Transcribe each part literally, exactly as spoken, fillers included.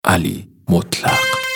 علی مطلق.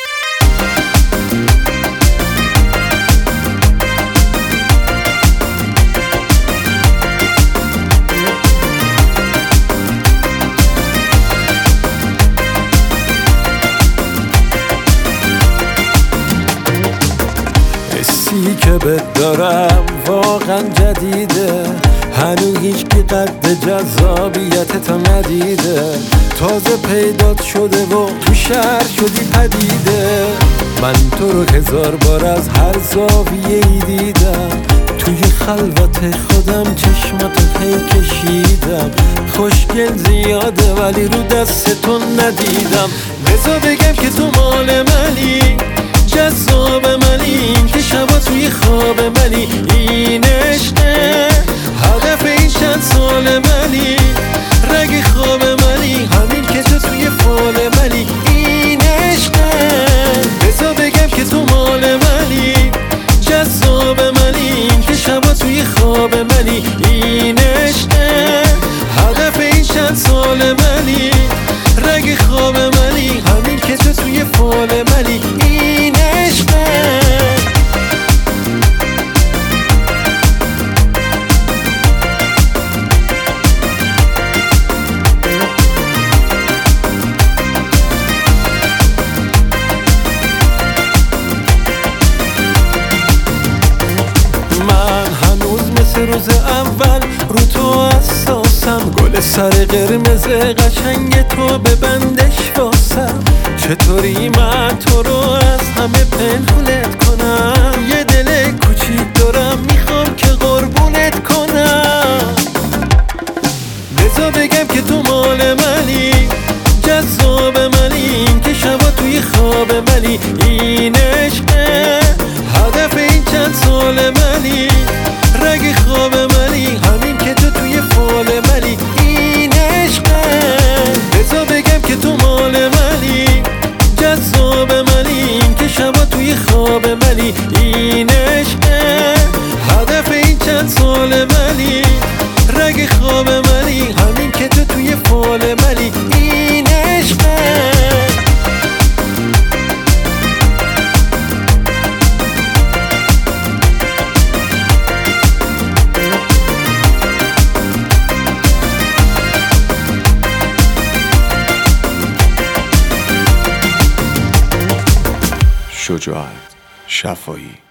حسی که بهت دارم واقعا جدیده، هنوز هیچ کی قد جذابیت تا ندیده. تازه پیدات شده و تو شهر شدی پدیده. من تو رو هزار بار از هر زاویه ای دیدم، توی خلوت خودم چشماتو هی کشیدم. خوشگل زیاده ولی رو دستتون ندیدم. بذار بگم که تو مال منی، جذاب منی، که شبا توی خواب منی. این عشقه هدف این چند سال منی، رگ خواب منی، همین که تو توی فال منی. این عشقه بذار بگم که تو مال منی، جذاب منی، که شبا توی خواب منی. این عشقه هدف این چند سال منی، رگ خواب منی، همین که تو توی فال منی. این عشقه روز اول رو تو اساسم، گل سر قرمز قشنگ تو به بندش واسم. چطوری من تو رو از همه پنهونت کنم؟ یه دل کوچیک دارم میخوام که قربونت کنم. بذار بگم که تو مال منی، جذاب منی، که شبا توی خواب منی. این عشقه هدف این چند سال منی، رگ خواب منی، همین که تو توی فال منی. این عشقه بذار بگم که تو مال منی، جذاب منی، که شبا توی خواب منی. این عشقه هدف این چند سال منی، رگ خواب منی، همین که تو توی فال منی. این عشقه شجاعت شفایی.